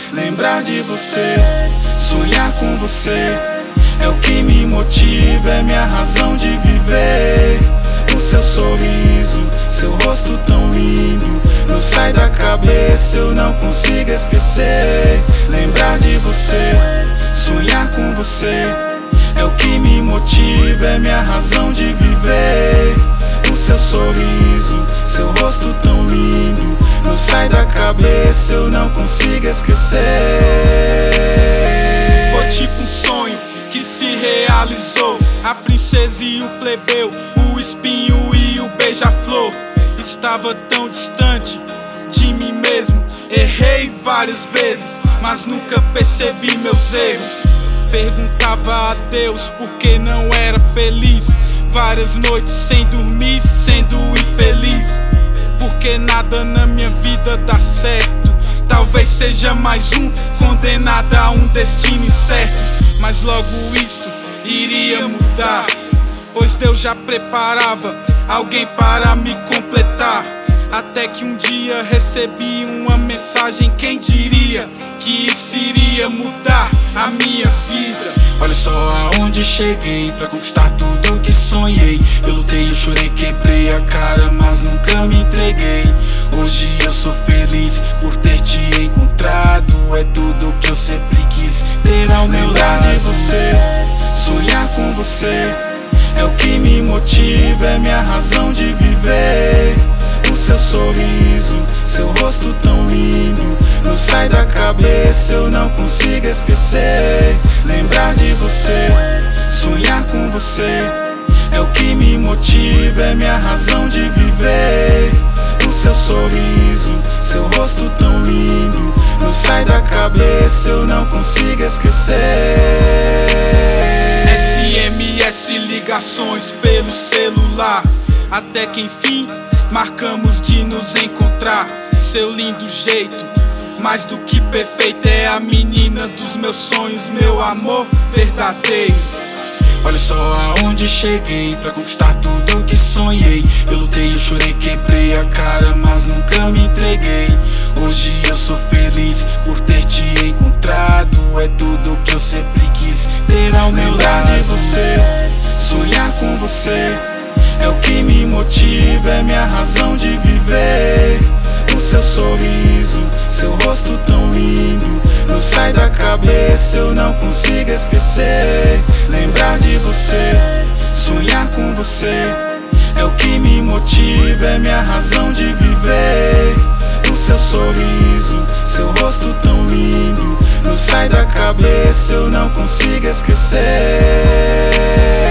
lembrar de você, sonhar com você. É o que me motiva, é minha razão de viver. O seu sorriso, seu rosto tão lindo, não sai da cabeça, eu não consigo esquecer. Lembrar de você, sonhar com você. É o que me motiva, é minha razão de viver. O seu sorriso, seu rosto tão lindo, não sai da cabeça, eu não consigo esquecer. Foi tipo um sonho que se realizou. A princesa e o plebeu, o espinho e o beija-flor. Estava tão distante de mim mesmo. Errei várias vezes, mas nunca percebi meus erros. Perguntava a Deus por que não era feliz. Várias noites sem dormir, sendo infeliz. Porque nada na minha vida dá certo. Talvez seja mais um condenado a um destino incerto. Mas logo isso iria mudar, pois Deus já preparava alguém para me completar. Até que um dia recebi uma mensagem, quem diria que isso iria mudar a minha vida. Olha só aonde cheguei, pra conquistar tudo que sonhei. Eu lutei, eu chorei, quebrei a cara, mas nunca me entreguei. Hoje eu sou feliz por ter te encontrado. É tudo que eu sempre quis ter ao meu lado. Lembrar de você, sonhar com você. É o que me motiva, é minha razão de viver. O seu sorriso, seu rosto tão lindo, não sai da cabeça, eu não consigo esquecer. Lembrar de você, sonhar com você. É o que me motiva, é minha razão de viver. O seu sorriso, seu rosto tão lindo, não sai da cabeça, eu não consigo esquecer. SMS ligações pelo celular, até que enfim marcamos de nos encontrar. Seu lindo jeito, mais do que perfeito, é a menina dos meus sonhos, meu amor verdadeiro. Olha só aonde cheguei, pra conquistar tudo que sonhei. Eu lutei, eu chorei, quebrei a cara, mas nunca me entreguei. Hoje eu sou feliz por ter te encontrado. É tudo que eu sempre quis ter ao meu lado. Lembrar de você, sonhar com você. É o que me motiva, é minha razão de viver. O seu sorriso, seu rosto tão lindo, não sai da cabeça, eu não consigo esquecer. Lembrar de você, sonhar com você. É o que me motiva, é minha razão de viver. O seu sorriso, seu rosto tão lindo, não sai da cabeça, eu não consigo esquecer.